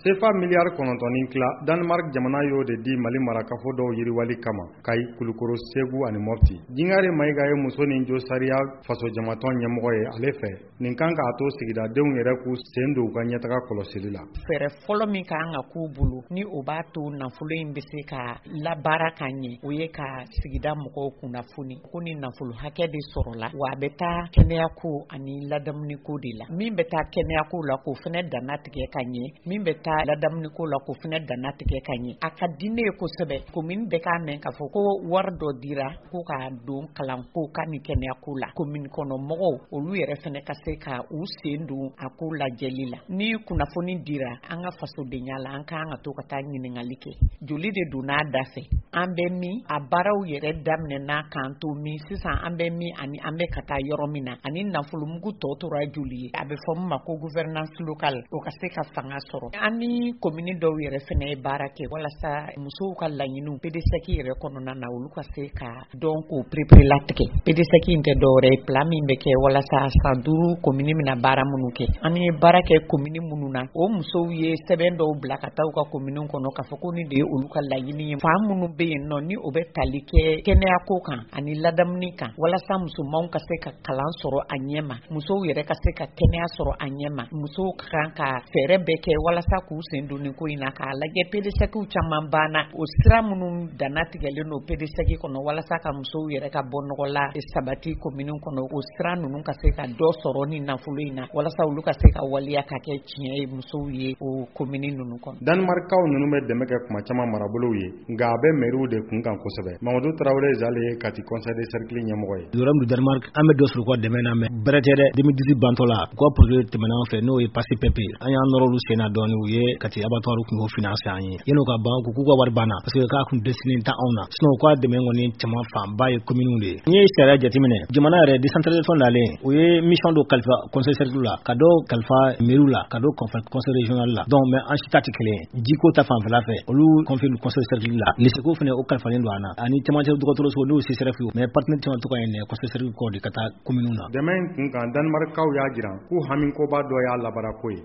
CFA miliyari 9 tila Danemark jamana y'o de di Mali marakafo dɔw yiriwali kama Kayi, Kulukoro, Segu ani Mopti. Jingare Mayiga ye muso nin jo sariya faso jamatɔn ɲɛmɔgɔ ye ale fɛ nin kan k'a to sigidadenw yɛrɛ k'u sen don u ka ɲɛtaga kɔlɔsili la. Fɛɛrɛ fɔlɔ min kan ka k'u bolo ni o b'a to nafolo in bɛ se ka labaara ka ɲɛ o ye ka sigida mɔgɔw kunnafoni ko ni nafolo hakɛ de sɔrɔla wa a bɛ taa kɛnɛyako ani ladamuniko de la. Min bɛ taa kɛnɛyako la k'o fɛnɛ danna tigɛ ka ɲɛ, min bɛ taa ladamuniko la k'o fɛnɛ danna tigɛ ka ɲɛ. A ka di ne ye kosɛbɛ commune bɛ k'a mɛn k'a fɔ ko wari dɔ dira ko k'a don kalanko ka ni kɛnɛyako la. Commune kɔnɔ mɔgɔw olu yɛrɛ fɛnɛ ka se ka u sen don a ko lajɛli la. Ni kunnafoni dira an ka fasodenya la an kan ka to ka taa ɲininkali kɛ. Joli de don n'a da fɛ. An bɛ min a baaraw yɛrɛ daminɛna k'an to min sisan an bɛ min ani an bɛ ka taa yɔrɔ min na ani nafolomugu tɔ tora joli ye. A bɛ fɔ min ma ko gouvernance locale o ka se ka fanga sɔrɔ. An ni commune dɔw yɛrɛ fɛnɛ ye baara kɛ walasa musow ka laɲiniw PDSEC yɛrɛ kɔnɔna na olu ka se ka dɔn k'o prépare latigɛ. PDSEC in tɛ dɔwɛrɛ ye plan min bɛ kɛ walasa san 5 commune mina baara minnu kɛ. An ye baara kɛ commune minnu na o musow ye sɛbɛn dɔw bila ka taa u ka commune kɔnɔ k'a fɔ ko ni de ye olu ka laɲini ye. Fan minnu bɛ yen nɔ ni o bɛ tali kɛ kɛnɛyako kan ani ladamuni kan walasa musomanw ka se ka kalan sɔrɔ a ɲɛ ma, musow yɛrɛ ka se ka kɛnɛya sɔrɔ a ɲɛ ma. Musow kan ka fɛɛrɛ bɛɛ kɛ walasa k'u sen don nin ko in na k'a lajɛ PDSEC caman banna o sira minnu danna tigɛlen don PDSEC kɔnɔ walasa ka musow yɛrɛ ka bɔ nɔgɔ la sabati commune kɔnɔ o sira ninnu ka se ka dɔ sɔrɔ ni nafolo in na walasa olu ka se ka waliya ka kɛ tiɲɛ ye musow ye o commune ninnu kɔnɔ. Danemarkaw ninnu bɛ dɛmɛ kɛ kuma caman marabolow ye nka a bɛ mairies de kun kan kosɛbɛ. Mamadou Traoré Zale ye Kati conseil de cercle ɲɛmɔgɔ ye. Yɔrɔ min Danemark an bɛ dɔ sɔrɔ ko dɛmɛ na mais bɛrɛ tɛ dɛ 2018 bantɔ la u ka projet tɛmɛna an fɛ n'o ye PASIPP an y'an nɔrɔ olu sen na dɔɔni u ye Kati abattoir kun ko finance an ye yan'o ka ban k'u ka wari banna parce que k'a kun destiné ta anw na sinon u ka dɛmɛ kɔni caman fanba ye commune de ye. N ye sariya jateminɛ jamana yɛrɛ décentralisation nalen u ye mission dɔ kalifa conseil cercle la ka dɔ kalifa mairie la ka dɔ conseil régional la donc mais an si ta tɛ kelen ye jiko ta fanfɛla fɛ olu confie conseil cercle la liseko fɛnɛ o kalifalen don an na ani cɛmancɛ dɔgɔtɔrɔso n'o CCRF mais partenaire caman to ka ɲinɛ conseil cercle kɔ de ka taa commune na. Dɛmɛ in kun kan Danemarkaw y'a jira k'u hamikoba dɔ y'a labaara ko ye.